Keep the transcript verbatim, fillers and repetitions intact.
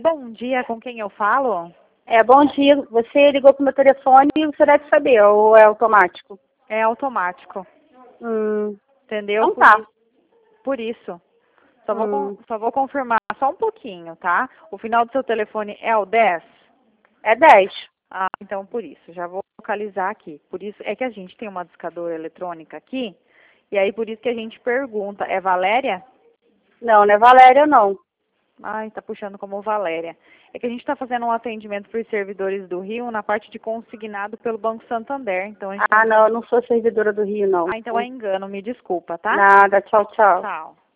bom dia, com quem eu falo? É, bom dia. Você ligou pro meu telefone e você deve saber, ou é automático? É automático. Hum, Entendeu? então Por tá. isso. Por isso. Só vou, con- Hum, só vou confirmar só um pouquinho, tá? O final do seu telefone é o dez? é dez. Ah, então por isso. Já vou localizar aqui. Por isso é que a gente tem uma discadora eletrônica aqui. E aí por isso que a gente pergunta. É Valéria? Não, não é Valéria, não. Ai, tá puxando como Valéria. É que a gente está fazendo um atendimento para os servidores do Rio na parte de consignado pelo Banco Santander. Então a gente tá... Ah, não, eu não sou servidora do Rio, não. Ah, então é engano, me desculpa, tá? Nada, tchau, tchau. Tchau.